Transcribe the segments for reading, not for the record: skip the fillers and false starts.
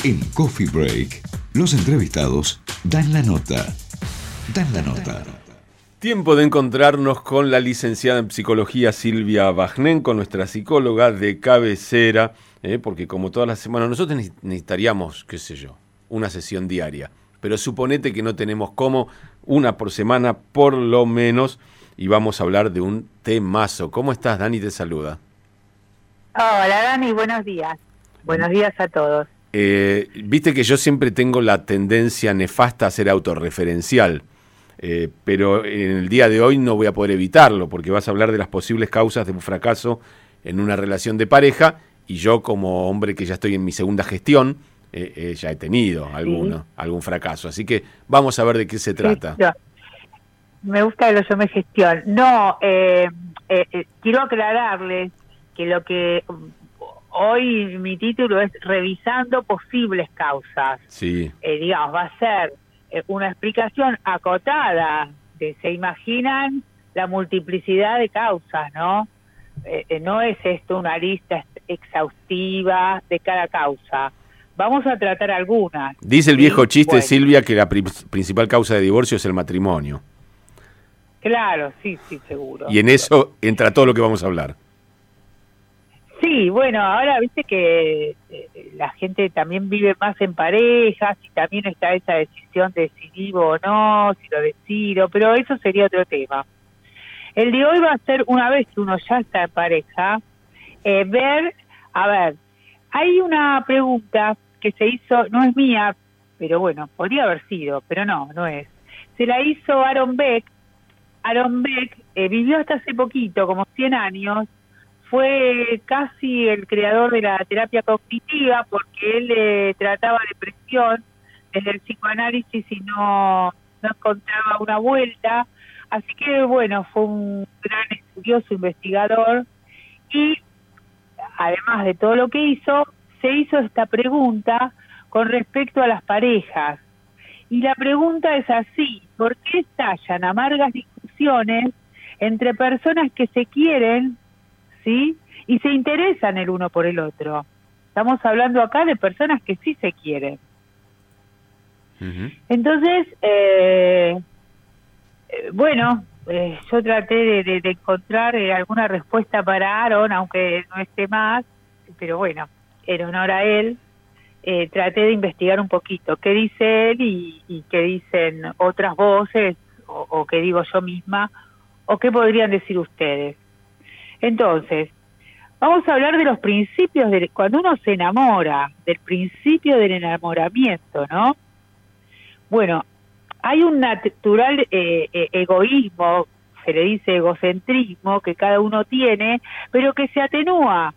En Coffee Break, los entrevistados dan la nota. Dan la nota. Tiempo de encontrarnos con la licenciada en psicología Silvia Bagnenko, nuestra psicóloga de cabecera, porque como todas las semanas nosotros necesitaríamos, qué sé yo, una sesión diaria, pero suponete que no tenemos cómo, una por semana por lo menos, y vamos a hablar de un temazo. ¿Cómo estás, Dani? Te saluda. Hola, Dani, buenos días. Buenos días a todos. Viste que yo siempre tengo la tendencia nefasta a ser autorreferencial, pero en el día de hoy no voy a poder evitarlo, porque vas a hablar de las posibles causas de un fracaso en una relación de pareja, y yo como hombre que ya estoy en mi segunda gestión, ya he tenido algún fracaso, así que vamos a ver de qué se trata. Me gusta que lo llame gestión. No, quiero aclararles que lo que hoy mi título es Revisando posibles causas. Sí. Digamos, va a ser una explicación acotada de, se imaginan, la multiplicidad de causas, ¿no? No es esto una lista exhaustiva de cada causa. Vamos a tratar algunas. Dice el viejo chiste, bueno, Silvia, que la principal causa de divorcio es el matrimonio. Claro, sí, seguro. Y en eso entra todo lo que vamos a hablar. Sí, bueno, ahora viste que la gente también vive más en parejas y también está esa decisión de si vivo o no, si lo decido, pero eso sería otro tema. El de hoy va a ser, una vez que uno ya está en pareja, hay una pregunta que se hizo, no es mía, pero bueno, podría haber sido, pero no es. Se la hizo Aaron Beck. Aaron Beck vivió hasta hace poquito, como 100 años, fue casi el creador de la terapia cognitiva porque él trataba depresión desde el psicoanálisis y no encontraba una vuelta. Así que, bueno, fue un gran estudioso, investigador, y además de todo lo que hizo, se hizo esta pregunta con respecto a las parejas. Y la pregunta es así: ¿por qué estallan amargas discusiones entre personas que se quieren, ¿sí?, y se interesan el uno por el otro? Estamos hablando acá de personas que sí se quieren. Uh-huh. Entonces, yo traté de encontrar alguna respuesta para Aaron, aunque no esté más, pero bueno, en honor a él, traté de investigar un poquito qué dice él y qué dicen otras voces, o qué digo yo misma, o qué podrían decir ustedes. Entonces, vamos a hablar de los principios, cuando uno se enamora, del principio del enamoramiento, ¿no? Bueno, hay un natural egoísmo, se le dice egocentrismo, que cada uno tiene, pero que se atenúa,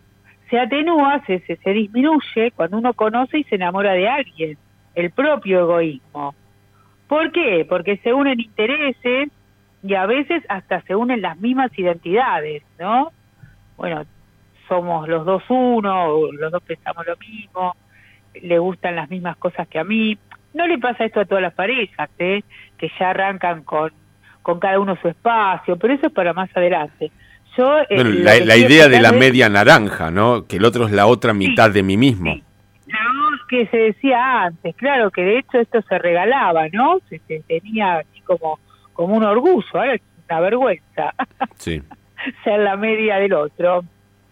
se disminuye cuando uno conoce y se enamora de alguien, el propio egoísmo. ¿Por qué? Porque se unen intereses y a veces hasta se unen las mismas identidades, ¿no? Bueno, somos los dos uno, los dos pensamos lo mismo, le gustan las mismas cosas que a mí. No le pasa esto a todas las parejas, que ya arrancan con cada uno su espacio, pero eso es para más adelante. Bueno, la idea de la media naranja, ¿no? Que el otro es la otra mitad de mí mismo. Sí. No, que se decía antes, claro, que de hecho esto se regalaba, ¿no? Se tenía así como un orgullo, ahora es una vergüenza. Sí. Ser la media del otro.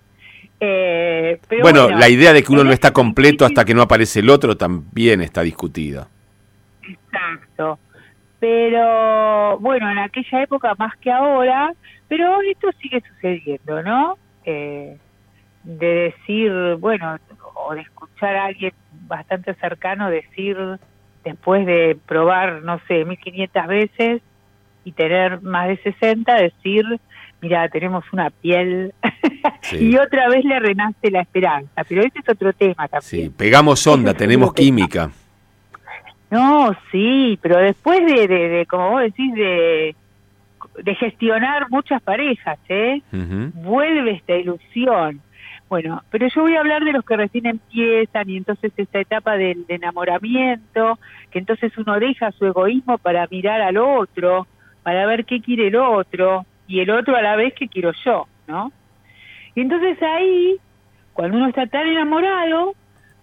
Pero bueno, la idea de que uno no está completo hasta que no aparece el otro también está discutida. Exacto. Pero bueno, en aquella época más que ahora, pero esto sigue sucediendo, ¿no? De decir, bueno, o de escuchar a alguien bastante cercano decir, después de probar, no sé, 1500 veces y tener más de 60, decir, mira, tenemos una piel, sí. Y otra vez le renace la esperanza, pero ese es otro tema también. Sí, pegamos onda, tenemos química. No, sí, pero después de como vos decís, de gestionar muchas parejas, uh-huh, vuelve esta ilusión. Bueno, pero yo voy a hablar de los que recién empiezan, y entonces esta etapa del enamoramiento, que entonces uno deja su egoísmo para mirar al otro, para ver qué quiere el otro, y el otro a la vez qué quiero yo, ¿no? Y entonces ahí, cuando uno está tan enamorado,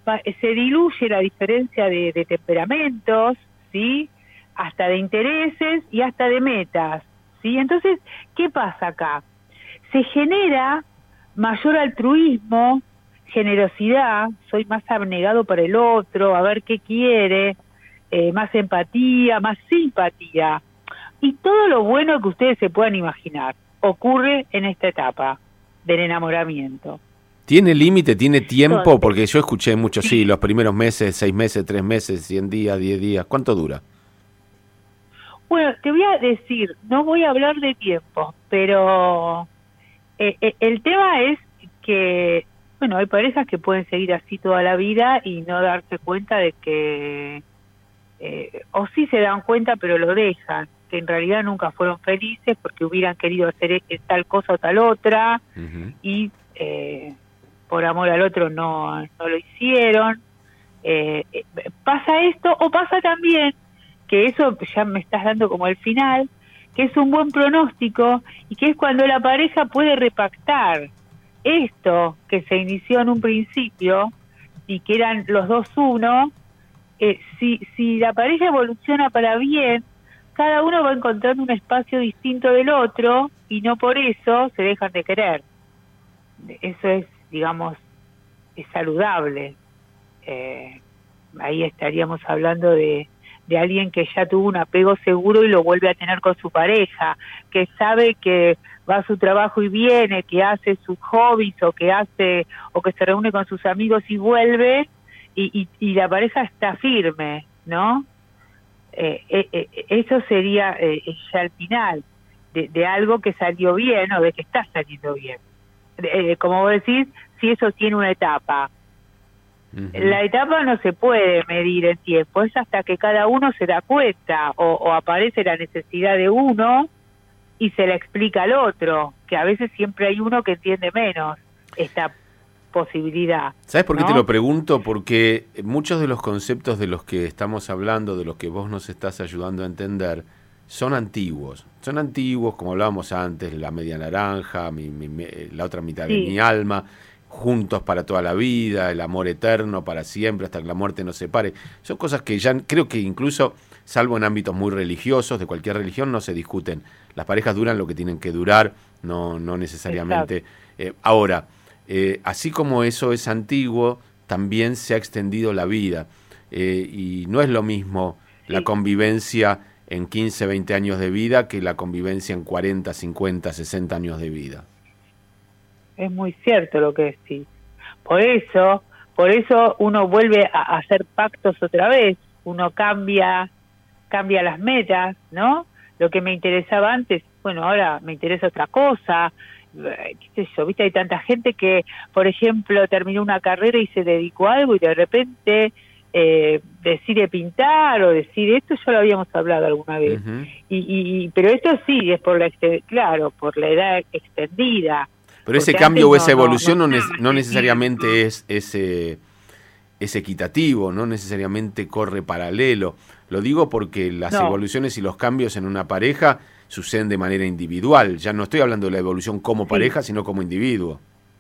se diluye la diferencia de temperamentos, ¿sí? Hasta de intereses y hasta de metas, ¿sí? Entonces, ¿qué pasa acá? Se genera mayor altruismo, generosidad, soy más abnegado para el otro, a ver qué quiere, más empatía, más simpatía. Y todo lo bueno que ustedes se puedan imaginar ocurre en esta etapa del enamoramiento. ¿Tiene límite, tiene tiempo? Entonces, Porque yo escuché mucho, sí, los primeros meses, 6 meses, 3 meses, 100 días, 10 días. ¿Cuánto dura? bueno, te voy a decir, no voy a hablar de tiempo, pero el tema es que, bueno, hay parejas que pueden seguir así toda la vida y no darse cuenta de que, o sí se dan cuenta pero lo dejan, que en realidad nunca fueron felices porque hubieran querido hacer tal cosa o tal otra, y por amor al otro no lo hicieron. Pasa esto, o pasa también, que eso ya me estás dando como el final, que es un buen pronóstico y que es cuando la pareja puede repactar esto que se inició en un principio y que eran los dos uno. Si la pareja evoluciona para bien, cada uno va encontrando un espacio distinto del otro y no por eso se dejan de querer. Eso es, digamos, es saludable. Ahí estaríamos hablando de alguien que ya tuvo un apego seguro y lo vuelve a tener con su pareja, que sabe que va a su trabajo y viene, que hace sus hobbies o que se reúne con sus amigos y vuelve, y la pareja está firme, ¿no? Eso sería ya el final de algo que salió bien o de que está saliendo bien. Como vos decís, si eso tiene una etapa. La etapa no se puede medir en tiempo, es hasta que cada uno se da cuenta o aparece la necesidad de uno y se la explica al otro, que a veces siempre hay uno que entiende menos esta posibilidad. ¿Sabes por qué ¿no? te lo pregunto? Porque muchos de los conceptos de los que estamos hablando, de los que vos nos estás ayudando a entender, son antiguos. Son antiguos, como hablábamos antes, la media naranja, la otra mitad de mi alma, juntos para toda la vida, el amor eterno para siempre, hasta que la muerte nos separe. Son cosas que ya creo que incluso, salvo en ámbitos muy religiosos, de cualquier religión, no se discuten. Las parejas duran lo que tienen que durar, no necesariamente. Ahora, así como eso es antiguo, también se ha extendido la vida. Y no es lo mismo la convivencia en 15, 20 años de vida que la convivencia en 40, 50, 60 años de vida. Es muy cierto lo que decís. Por eso uno vuelve a hacer pactos otra vez, uno cambia las metas, ¿no? Lo que me interesaba antes, bueno, ahora me interesa otra cosa, qué sé yo, viste, hay tanta gente que, por ejemplo, terminó una carrera y se dedicó a algo y de repente decide pintar o decide, esto ya lo habíamos hablado alguna vez, pero esto sí, es por por la edad extendida. Pero ese cambio o esa evolución no necesariamente es equitativo, no necesariamente corre paralelo. Lo digo porque las evoluciones y los cambios en una pareja suceden de manera individual. Ya no estoy hablando de la evolución como pareja, sino como individuo.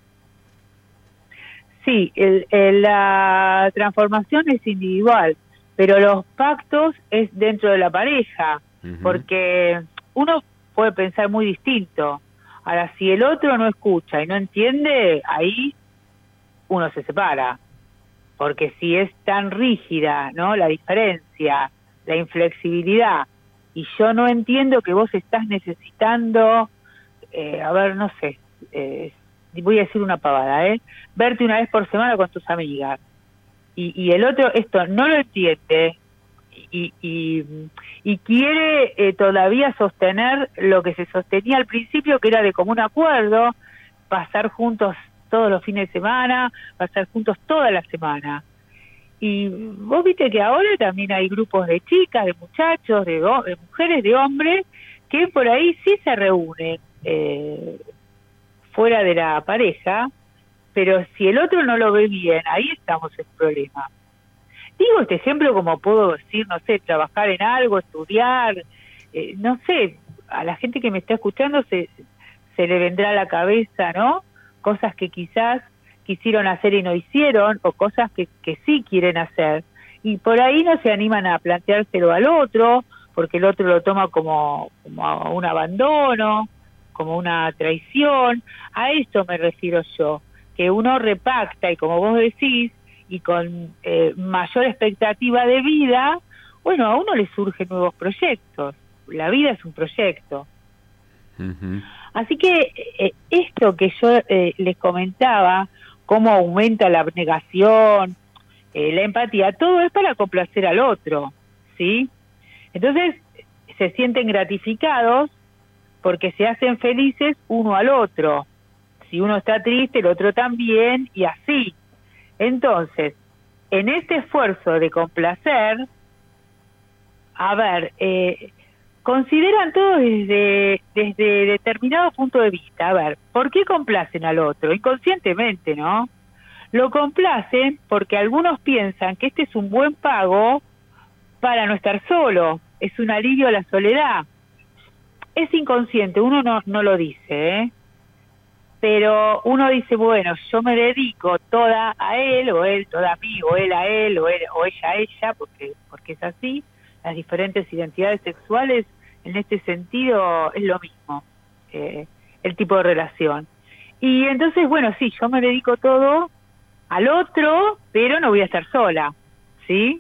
Sí, la transformación es individual, pero los pactos es dentro de la pareja, porque uno puede pensar muy distinto. Ahora, si el otro no escucha y no entiende, ahí uno se separa. Porque si es tan rígida, ¿no?, la diferencia, la inflexibilidad, y yo no entiendo que vos estás necesitando, no sé, voy a decir una pavada, verte una vez por semana con tus amigas, y el otro esto no lo entiende, y quiere todavía sostener lo que se sostenía al principio, que era de común acuerdo, pasar juntos todos los fines de semana, pasar juntos toda la semana. Y vos viste que ahora también hay grupos de chicas, de muchachos, de mujeres, de hombres, que por ahí sí se reúnen fuera de la pareja, pero si el otro no lo ve bien, ahí estamos en problema. Digo este ejemplo como puedo decir, no sé, trabajar en algo, estudiar, no sé, a la gente que me está escuchando se le vendrá a la cabeza, ¿no?, cosas que quizás quisieron hacer y no hicieron, o cosas que sí quieren hacer, y por ahí no se animan a planteárselo al otro, porque el otro lo toma como un abandono, como una traición. A esto me refiero yo, que uno repacta, y como vos decís, y con mayor expectativa de vida, bueno, a uno le surgen nuevos proyectos. La vida es un proyecto. Uh-huh. Así que esto que yo les comentaba, cómo aumenta la abnegación, la empatía, todo es para complacer al otro, ¿sí? Entonces se sienten gratificados porque se hacen felices uno al otro. Si uno está triste, el otro también, y así. Entonces, en este esfuerzo de complacer, a ver, consideran todo desde determinado punto de vista. A ver, ¿por qué complacen al otro? Inconscientemente, ¿no? Lo complacen porque algunos piensan que este es un buen pago para no estar solo, es un alivio a la soledad. Es inconsciente, uno no lo dice, ¿eh? Pero uno dice, bueno, yo me dedico toda a él, o él toda a mí, o él a él, o ella a ella, porque es así. Las diferentes identidades sexuales, en este sentido, es lo mismo, el tipo de relación. Y entonces, bueno, sí, yo me dedico todo al otro, pero no voy a estar sola, ¿sí?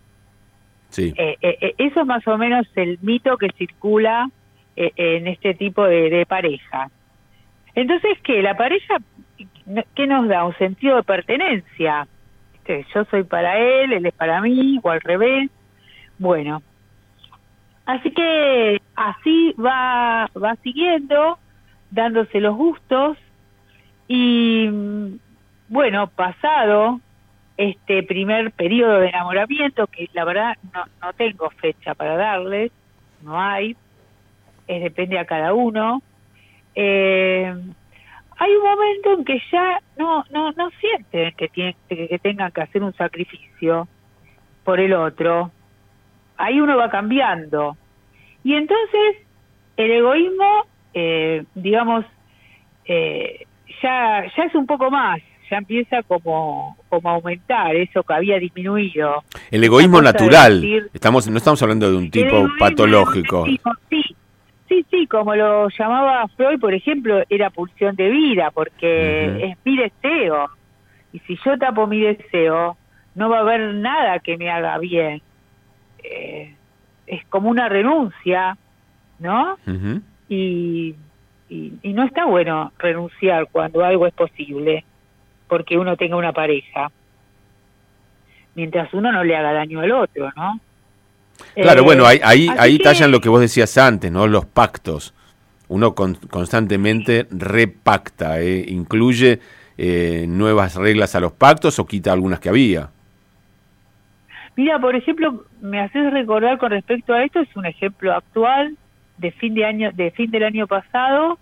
Sí. Eso es más o menos el mito que circula en este tipo de pareja. Entonces, ¿qué? La pareja, ¿qué nos da? Un sentido de pertenencia. Yo soy para él es para mí, o al revés. Bueno, así que así va siguiendo, dándose los gustos, y bueno, pasado este primer periodo de enamoramiento, que la verdad no tengo fecha para darles, no hay, depende a cada uno, hay un momento en que ya no sienten que tengan que hacer un sacrificio por el otro. Ahí uno va cambiando. Y entonces el egoísmo, digamos, ya es un poco más, ya empieza como a aumentar eso que había disminuido. El egoísmo natural, no estamos hablando de un tipo patológico. Sí, como lo llamaba Freud, por ejemplo, era pulsión de vida, porque es mi deseo. Y si yo tapo mi deseo, no va a haber nada que me haga bien. Es como una renuncia, ¿no? Uh-huh. Y no está bueno renunciar cuando algo es posible, porque uno tenga una pareja, mientras uno no le haga daño al otro, ¿no? Claro, bueno, ahí tallan lo que vos decías antes, ¿no? Los pactos. Uno constantemente repacta, incluye nuevas reglas a los pactos o quita algunas que había. Mira, por ejemplo, me haces recordar con respecto a esto, es un ejemplo actual de fin del año pasado.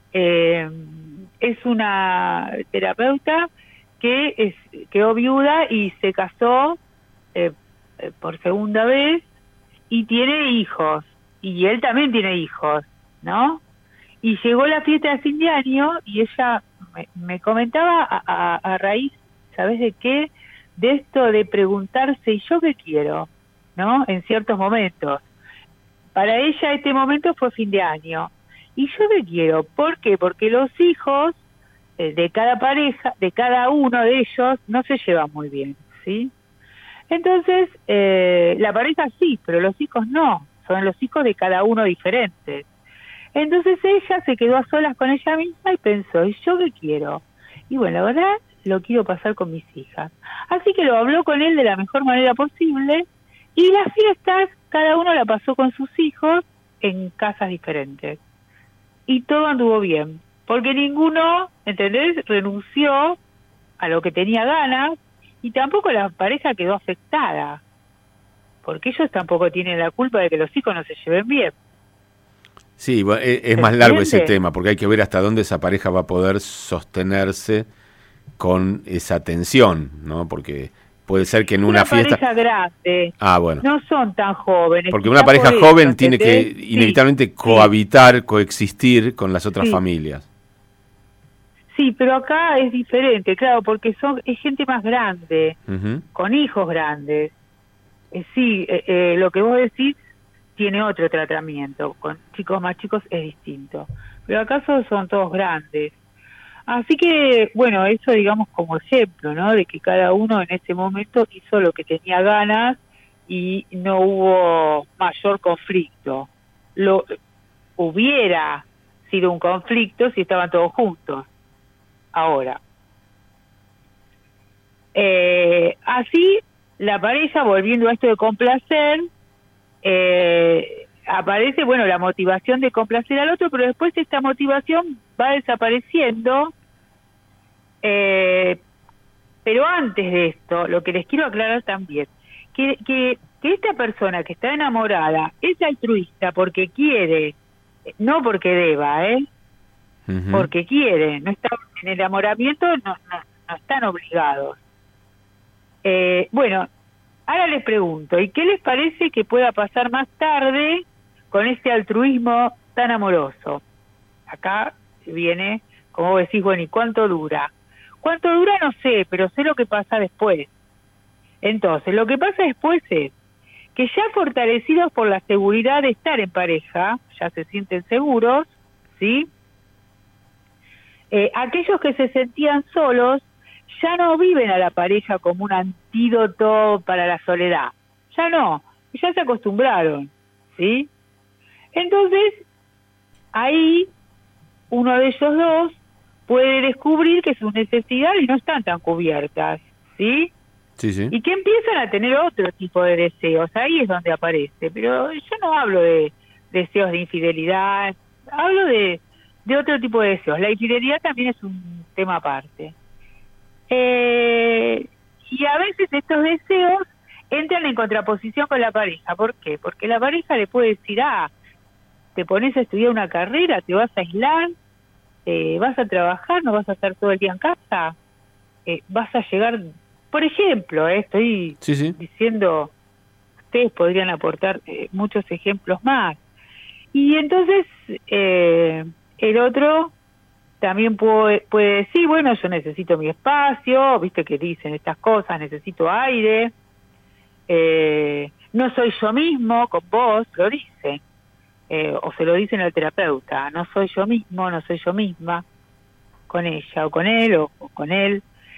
Es una terapeuta que quedó viuda y se casó por segunda vez y tiene hijos, y él también tiene hijos, ¿no? Y llegó la fiesta de fin de año y ella me comentaba a raíz, ¿sabes de qué? De esto de preguntarse, ¿y yo qué quiero? ¿No? En ciertos momentos. Para ella este momento fue fin de año. ¿Y yo qué quiero? ¿Por qué? Porque los hijos de cada pareja, de cada uno de ellos, no se llevan muy bien, ¿sí? Entonces, la pareja sí, pero los hijos no. Son los hijos de cada uno diferentes. Entonces ella se quedó a solas con ella misma y pensó, ¿y yo qué quiero? Y bueno, la verdad, lo quiero pasar con mis hijas. Así que lo habló con él de la mejor manera posible, y las fiestas cada uno la pasó con sus hijos en casas diferentes. Y todo anduvo bien, porque ninguno, ¿entendés?, renunció a lo que tenía ganas, y tampoco la pareja quedó afectada, porque ellos tampoco tienen la culpa de que los hijos no se lleven bien. Sí, es más largo ese tema, porque hay que ver hasta dónde esa pareja va a poder sostenerse con esa tensión, ¿no? Porque puede ser que en una fiesta... pareja grande, bueno. No son tan jóvenes. Porque una pareja joven tiene que inevitablemente cohabitar, coexistir con las otras familias. Sí, Sí, pero acá es diferente, claro, porque es gente más grande, con hijos grandes. Sí, lo que vos decís tiene otro tratamiento, con chicos más chicos es distinto. Pero acaso son todos grandes. Así que, bueno, eso digamos como ejemplo, ¿no? De que cada uno en ese momento hizo lo que tenía ganas y no hubo mayor conflicto. Hubiera sido un conflicto si estaban todos juntos. Ahora. Así, la pareja, volviendo a esto de complacer, aparece, bueno, la motivación de complacer al otro, pero después esta motivación va desapareciendo. Pero antes de esto, lo que les quiero aclarar también, que esta persona que está enamorada es altruista porque quiere, no porque deba, porque quiere, no está en el enamoramiento, no están obligados. Bueno, ahora les pregunto, ¿y qué les parece que pueda pasar más tarde con este altruismo tan amoroso? Acá viene, como vos decís, bueno, ¿y cuánto dura? ¿Cuánto dura? No sé, pero sé lo que pasa después. Entonces, lo que pasa después es que ya fortalecidos por la seguridad de estar en pareja, ya se sienten seguros, ¿sí? Aquellos que se sentían solos ya no viven a la pareja como un antídoto para la soledad. Ya no, ya se acostumbraron, ¿sí? Entonces, ahí uno de ellos dos puede descubrir que sus necesidades no están tan cubiertas, ¿sí? Sí, sí. Y que empiezan a tener otro tipo de deseos. Ahí es donde aparece. Pero yo no hablo de deseos de infidelidad, hablo de otro tipo de deseos. La infidelidad también es un tema aparte. Y a veces estos deseos entran en contraposición con la pareja. ¿Por qué? Porque la pareja le puede decir, te pones a estudiar una carrera, te vas a aislar, vas a trabajar, no vas a estar todo el día en casa, vas a llegar, por ejemplo, estoy diciendo, ustedes podrían aportar muchos ejemplos más. Y entonces el otro también puede decir, bueno, yo necesito mi espacio, viste que dicen estas cosas, necesito aire, no soy yo mismo, con vos, lo dicen. O se lo dicen al terapeuta, no soy yo mismo, no soy yo misma, con ella o con él o con él.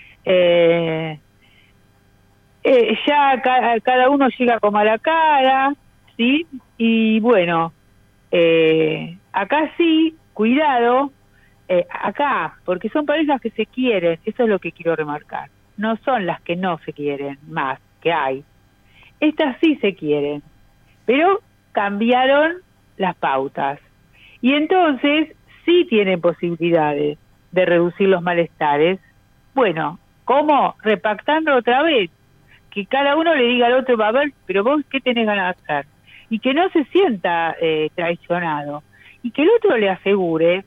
Ya cada uno llega como a la cara, ¿sí? Y bueno, acá sí, cuidado, acá, porque son parejas que se quieren, eso es lo que quiero remarcar. No son las que no se quieren más, que hay. Estas sí se quieren, pero cambiaron las pautas. Y entonces sí tienen posibilidades de reducir los malestares. Bueno, ¿cómo? Repactando otra vez. Que cada uno le diga al otro, a ver, pero vos, ¿qué tenés ganas de hacer? Y que no se sienta traicionado. Y que el otro le asegure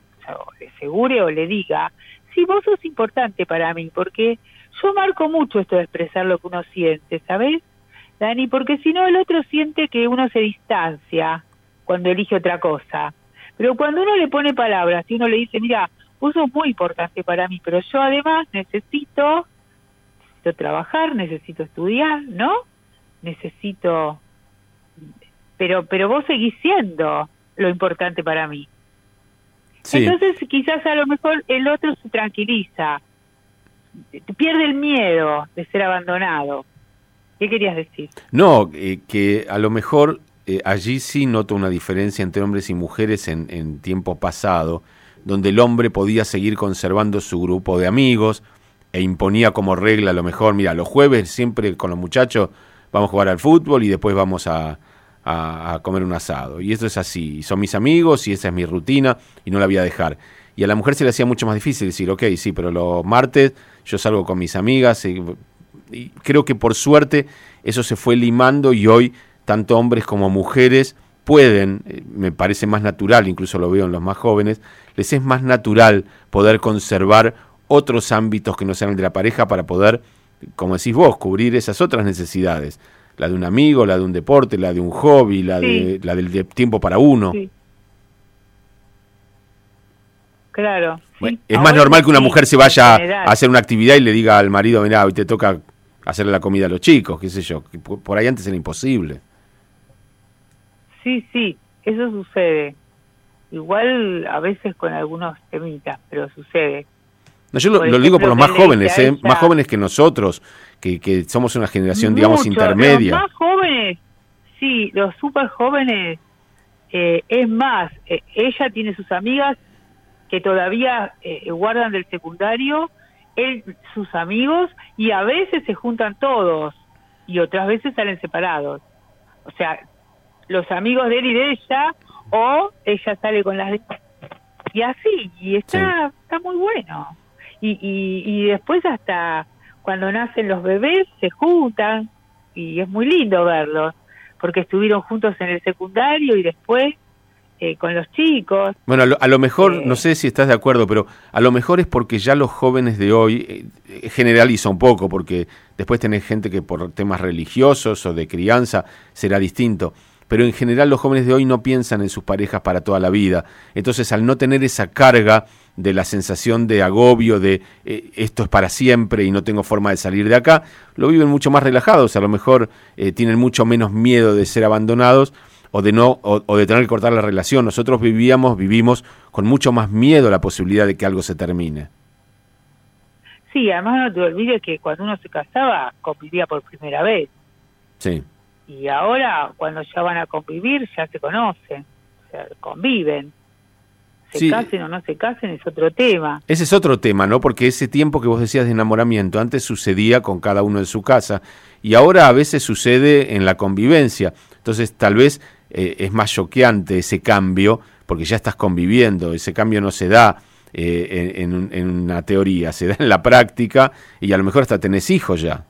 o le diga, sí, vos sos importante para mí, porque yo marco mucho esto de expresar lo que uno siente, ¿sabés, Dani? Porque si no, el otro siente que uno se distancia cuando elige otra cosa. Pero cuando uno le pone palabras y uno le dice, mira, vos sos muy importante para mí, pero yo además necesito trabajar, necesito estudiar, ¿no? Necesito... Pero vos seguís siendo lo importante para mí. Sí. Entonces quizás a lo mejor el otro se tranquiliza, pierde el miedo de ser abandonado. ¿Qué querías decir? No, que a lo mejor... allí sí noto una diferencia entre hombres y mujeres en tiempo pasado, donde el hombre podía seguir conservando su grupo de amigos e imponía como regla a lo mejor, mira, los jueves siempre con los muchachos vamos a jugar al fútbol y después vamos a comer un asado. Y esto es así, y son mis amigos y esa es mi rutina y no la voy a dejar. Y a la mujer se le hacía mucho más difícil decir, ok, sí, pero los martes yo salgo con mis amigas y creo que por suerte eso se fue limando y hoy tanto hombres como mujeres pueden, me parece más natural, incluso lo veo en los más jóvenes, les es más natural poder conservar otros ámbitos que no sean el de la pareja para poder, como decís vos, cubrir esas otras necesidades, la de un amigo, la de un deporte, la de un hobby, la del tiempo para uno. Sí. claro. Bueno, Sí. es Ahora más normal que una sí, mujer se en vaya general. a hacer una actividad y le diga al marido, mirá, hoy te toca hacerle la comida a los chicos, qué sé yo. Que por ahí antes era imposible. Sí, sí, eso sucede. Igual a veces con algunos temitas, pero sucede. No, yo Por lo digo por ejemplo, los que más él le jóvenes, dice a ella, más jóvenes que nosotros, que somos una generación, digamos, mucho, los intermedia. más jóvenes, sí, los súper jóvenes, es más, ella tiene sus amigas que todavía guardan del secundario, él sus amigos, y a veces se juntan todos, y otras veces salen separados. O sea, los amigos de él y de ella, o ella sale con las de... Y así, y está muy bueno. Y después hasta cuando nacen los bebés se juntan, y es muy lindo verlos, porque estuvieron juntos en el secundario y después con los chicos. Bueno, a lo mejor, no sé si estás de acuerdo, pero a lo mejor es porque ya los jóvenes de hoy, generaliza un poco, porque después tenés gente que por temas religiosos o de crianza será distinto, pero en general los jóvenes de hoy no piensan en sus parejas para toda la vida. Entonces, al no tener esa carga de la sensación de agobio, de esto es para siempre y no tengo forma de salir de acá, lo viven mucho más relajados, a lo mejor tienen mucho menos miedo de ser abandonados, o de no o de tener que cortar la relación. Nosotros vivimos con mucho más miedo a la posibilidad de que algo se termine. Sí, además no te olvides que cuando uno se casaba convivía por primera vez. Sí. Y ahora cuando ya van a convivir ya se conocen, o sea, conviven. Se casen o no se casen es otro tema. Ese es otro tema, ¿no? Porque ese tiempo que vos decías de enamoramiento antes sucedía con cada uno en su casa y ahora a veces sucede en la convivencia. Entonces tal vez es más choqueante ese cambio porque ya estás conviviendo. Ese cambio no se da en una teoría, se da en la práctica y a lo mejor hasta tenés hijos ya.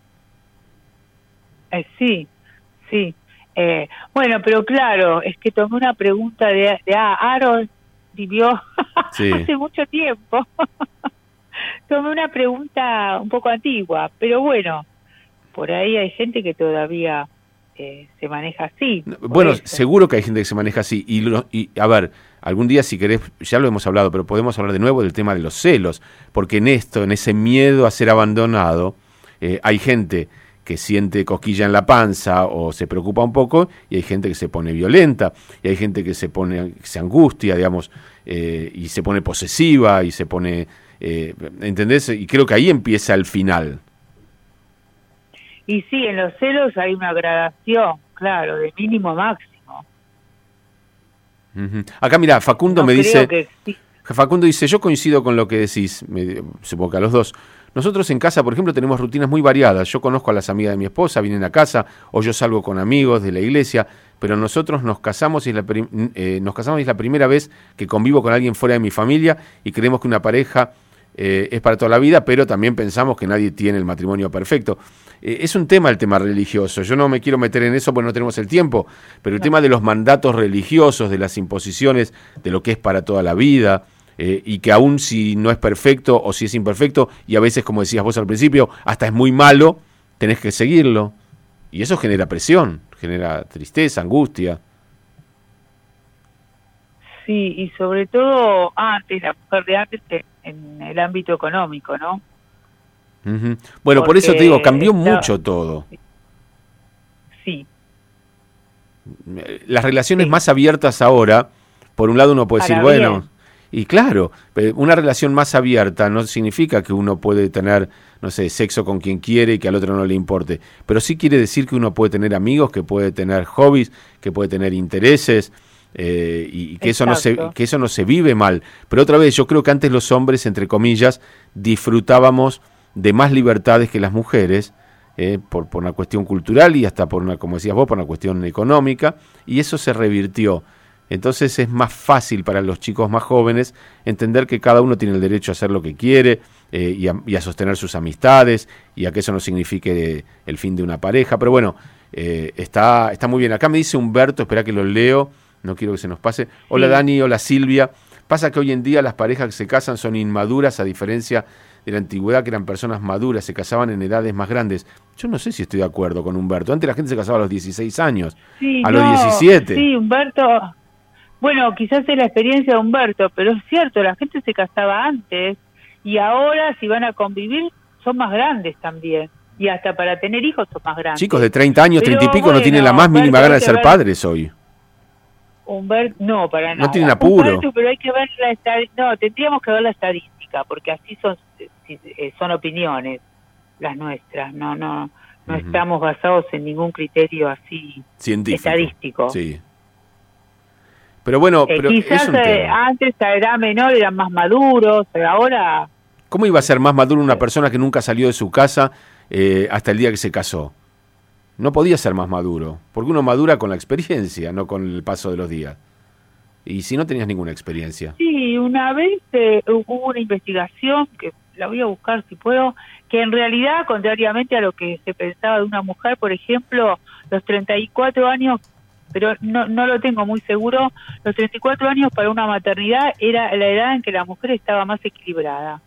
Sí. Bueno, pero claro, es que tomé una pregunta de Aaron, vivió hace mucho tiempo. Tomé una pregunta un poco antigua, pero bueno, por ahí hay gente que todavía se maneja así. Bueno, seguro que hay gente que se maneja así. Y a ver, algún día si querés, ya lo hemos hablado, pero podemos hablar de nuevo del tema de los celos, porque en ese miedo a ser abandonado, hay gente que siente cosquilla en la panza o se preocupa un poco, y hay gente que se pone violenta, y hay gente que se angustia, digamos, y se pone posesiva, y se pone, ¿entendés? Y creo que ahí empieza el final. Y sí, en los celos hay una gradación, claro, de mínimo a máximo. Uh-huh. Acá mira, Facundo me dice, Facundo dice, yo coincido con lo que decís, supongo que a los dos. Nosotros en casa, por ejemplo, tenemos rutinas muy variadas. Yo conozco a las amigas de mi esposa, vienen a casa, o yo salgo con amigos de la iglesia, pero nosotros nos casamos y es la primera vez que convivo con alguien fuera de mi familia y creemos que una pareja es para toda la vida, pero también pensamos que nadie tiene el matrimonio perfecto. Es un tema el tema religioso. Yo no me quiero meter en eso porque no tenemos el tiempo, pero el tema de los mandatos religiosos, de las imposiciones, de lo que es para toda la vida, y que aún si no es perfecto o si es imperfecto, y a veces, como decías vos al principio, hasta es muy malo, tenés que seguirlo. Y eso genera presión, genera tristeza, angustia. Sí, y sobre todo antes, la mujer de antes en el ámbito económico, ¿no? Uh-huh. Bueno, porque por eso te digo, cambió mucho todo. Sí. Las relaciones más abiertas ahora, por un lado uno puede decir, bueno, y claro, una relación más abierta no significa que uno puede tener, no sé, sexo con quien quiere y que al otro no le importe, pero sí quiere decir que uno puede tener amigos, que puede tener hobbies, que puede tener intereses, y que eso no se vive mal. Pero otra vez, yo creo que antes los hombres, entre comillas, disfrutábamos de más libertades que las mujeres, por una cuestión cultural y hasta por una, como decías vos, por una cuestión económica, y eso se revirtió. Entonces es más fácil para los chicos más jóvenes entender que cada uno tiene el derecho a hacer lo que quiere, y a sostener sus amistades, y a que eso no signifique el fin de una pareja. Pero bueno, está muy bien. Acá me dice Humberto, espera que lo leo, no quiero que se nos pase. Hola Dani, hola Silvia. Pasa que hoy en día las parejas que se casan son inmaduras, a diferencia de la antigüedad, que eran personas maduras, se casaban en edades más grandes. Yo no sé si estoy de acuerdo con Humberto. Antes la gente se casaba a los 16 años, los 17. Sí, Humberto, Bueno, quizás es la experiencia de Humberto, pero es cierto, la gente se casaba antes y ahora si van a convivir son más grandes también. Y hasta para tener hijos son más grandes. Chicos de 30 años, 30 y pico, bueno, no tienen la más mínima Humberto, gana de ser padres hoy. Humberto, no, para nada. No tienen apuro. Humberto, pero hay que ver no, tendríamos que ver la estadística, porque así son opiniones las nuestras, no estamos basados en ningún criterio así científico, estadístico. Sí. Pero bueno, pero quizás es un tema. antes a edad menor eran más maduros, pero ahora... ¿Cómo iba a ser más maduro una persona que nunca salió de su casa hasta el día que se casó? No podía ser más maduro, porque uno madura con la experiencia, no con el paso de los días. Y si no tenías ninguna experiencia. Sí, una vez hubo una investigación, que la voy a buscar si puedo, que en realidad, contrariamente a lo que se pensaba de una mujer, por ejemplo, los 34 años, pero no lo tengo muy seguro, los 34 años para una maternidad era la edad en que la mujer estaba más equilibrada,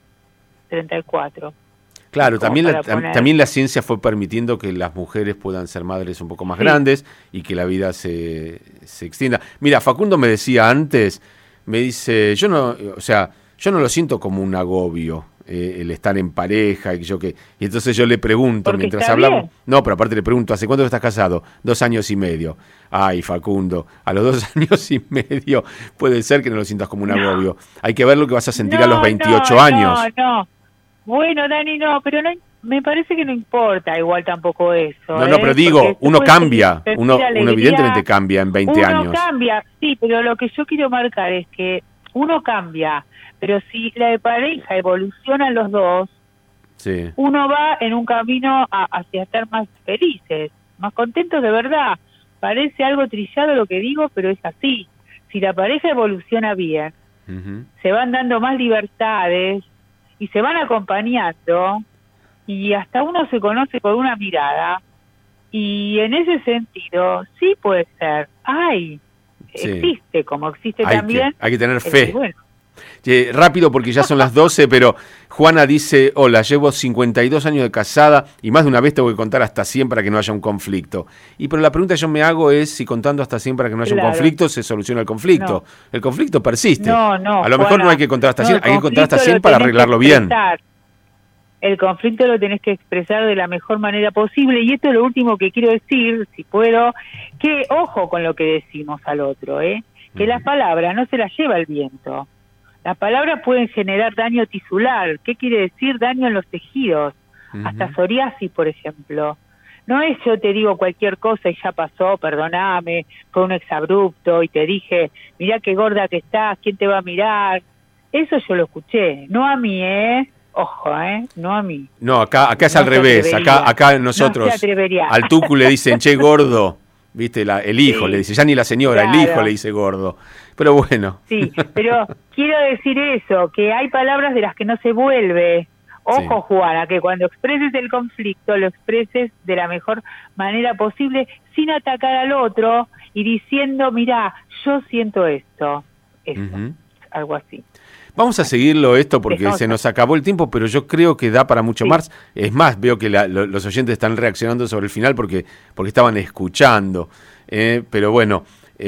34. Claro, también la ciencia fue permitiendo que las mujeres puedan ser madres un poco más grandes y que la vida se extienda. Mira, Facundo me decía antes, me dice, yo no lo siento como un agobio, el estar en pareja y entonces yo le pregunto porque mientras hablamos, no, pero aparte le pregunto, ¿hace cuánto estás casado? 2 años y medio. Ay, Facundo, a los 2 años y medio puede ser que no lo sientas como un agobio. Hay que ver lo que vas a sentir a los 28 años. No. Bueno, Dani, pero me parece que no importa igual tampoco eso. No, pero digo, uno cambia, uno evidentemente cambia en 20 años. Uno cambia, sí, pero lo que yo quiero marcar es que uno cambia, pero si la pareja evolucionan los dos, sí, uno va en un camino hacia estar más felices, más contentos de verdad. Parece algo trillado lo que digo, pero es así. Si la pareja evoluciona bien, se van dando más libertades, y se van acompañando y hasta uno se conoce por una mirada y en ese sentido sí puede ser, existe como existe también. Hay que tener fe. Bueno. Rápido porque ya son las 12, pero Juana dice, hola, llevo 52 años de casada y más de una vez tengo que contar hasta 100 para que no haya un conflicto. Pero la pregunta que yo me hago es si contando hasta 100 para que no haya un conflicto se soluciona el conflicto. No. El conflicto persiste. A lo mejor Juana, no hay que contar hasta 100, hay que contar hasta 100 para arreglarlo bien. El conflicto lo tenés que expresar de la mejor manera posible y esto es lo último que quiero decir, si puedo, que ojo con lo que decimos al otro, que las palabras no se las lleva el viento. Las palabras pueden generar daño tisular. ¿Qué quiere decir? Daño en los tejidos. Hasta psoriasis, por ejemplo. No es yo te digo cualquier cosa y ya pasó, perdóname, fue un exabrupto y te dije, mirá qué gorda que estás, ¿quién te va a mirar? Eso yo lo escuché, no a mí, Ojo, no a mí. No, acá es al revés. Acá nosotros al tucu le dicen, che, gordo. ¿Viste? El hijo le dice, ya ni la señora, claro. El hijo le dice gordo. Pero bueno. Sí, pero quiero decir eso, que hay palabras de las que no se vuelve. Ojo, Juana, que cuando expreses el conflicto, lo expreses de la mejor manera posible, sin atacar al otro y diciendo, mirá, yo siento esto. Eso, algo así. Vamos a seguirlo esto porque se nos acabó el tiempo, pero yo creo que da para mucho más. Es más, veo que los oyentes están reaccionando sobre el final porque estaban escuchando. Pero bueno,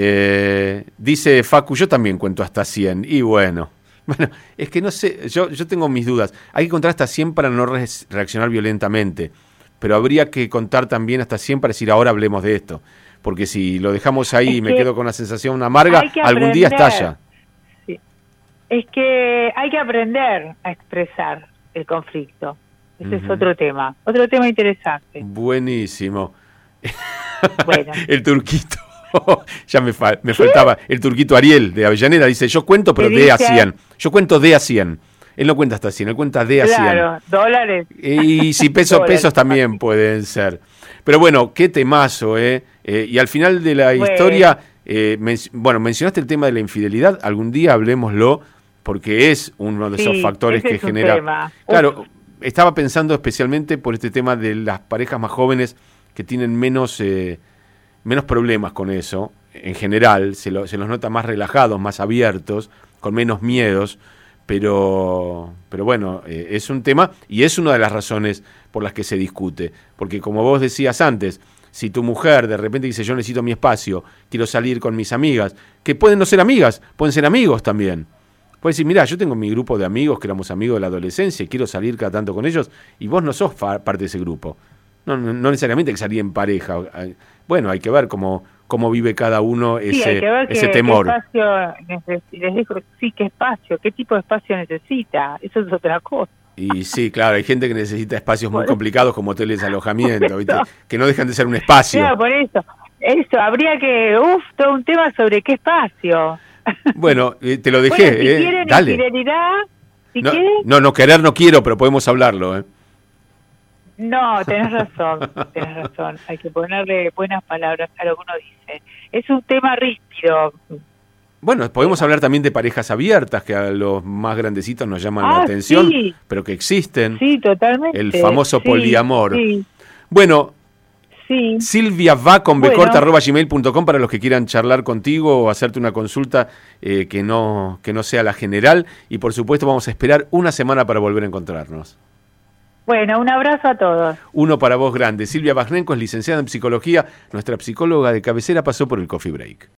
dice Facu, yo también cuento hasta 100. Y bueno, es que no sé, yo tengo mis dudas. Hay que contar hasta 100 para no reaccionar violentamente, pero habría que contar también hasta 100 para decir, ahora hablemos de esto. Porque si lo dejamos ahí y me quedo con una sensación amarga, algún día estalla. Es que hay que aprender a expresar el conflicto. Ese es otro tema interesante. Buenísimo. Bueno. El turquito. Ya me faltaba. El turquito Ariel de Avellaneda dice, yo cuento pero de a 100. Yo cuento de a 100. Él no cuenta hasta 100, él cuenta de a 100. Claro, dólares. Y si pesos también pueden ser. Pero bueno, qué temazo, y al final de la historia, mencionaste el tema de la infidelidad. Algún día hablemoslo, porque es uno de esos factores que genera. Claro, estaba pensando especialmente por este tema de las parejas más jóvenes que tienen menos problemas con eso. En general, se los nota más relajados, más abiertos, con menos miedos. Pero bueno, es un tema y es una de las razones por las que se discute. Porque como vos decías antes, Si tu mujer de repente dice, yo necesito mi espacio, quiero salir con mis amigas, que pueden no ser amigas, pueden ser amigos también. Puedes decir, mirá, yo tengo mi grupo de amigos que éramos amigos de la adolescencia y quiero salir cada tanto con ellos, y vos no sos parte de ese grupo. No necesariamente hay que salir en pareja. Bueno, hay que ver cómo vive cada uno ese temor. ¿Qué espacio les digo, sí, qué espacio, qué tipo de espacio necesita? Eso es otra cosa. Y sí, claro, hay gente que necesita espacios muy complicados como hoteles de alojamiento, ¿viste? Que no dejan de ser un espacio. Claro, por eso, habría que, todo un tema sobre qué espacio. Bueno, te lo dejé, bueno, si quieren dale. Infidelidad, no, querer no quiero, pero podemos hablarlo, No, tenés razón, hay que ponerle buenas palabras a lo que uno dice. Es un tema ríspido. Bueno, podemos hablar también de parejas abiertas, que a los más grandecitos nos llaman la atención, sí, pero que existen. Sí, totalmente. El famoso poliamor. Sí. Bueno, sí. silviava@gmail.com para los que quieran charlar contigo o hacerte una consulta que no sea la general. Y por supuesto vamos a esperar una semana para volver a encontrarnos. Bueno, un abrazo a todos. Uno para vos grande. Silvia Bajnenko es licenciada en psicología. Nuestra psicóloga de cabecera pasó por el Coffee Break.